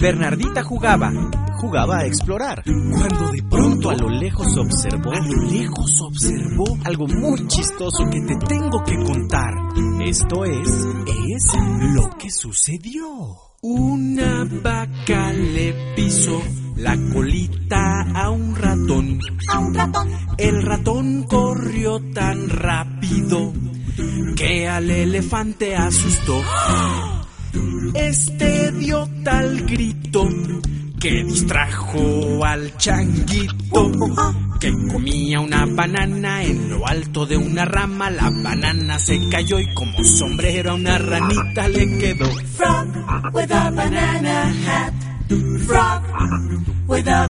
Bernardita jugaba a explorar, cuando de pronto a lo lejos observó algo muy chistoso que te tengo que contar. Esto es lo que sucedió. Una vaca le pisó la colita a un ratón. El ratón corrió tan rápido que al elefante asustó. Este dio tal grito que distrajo al changuito, que comía una banana en lo alto de una rama. La banana se cayó y como sombrero a una ranita le quedó. Frog with a banana hat. Frog with a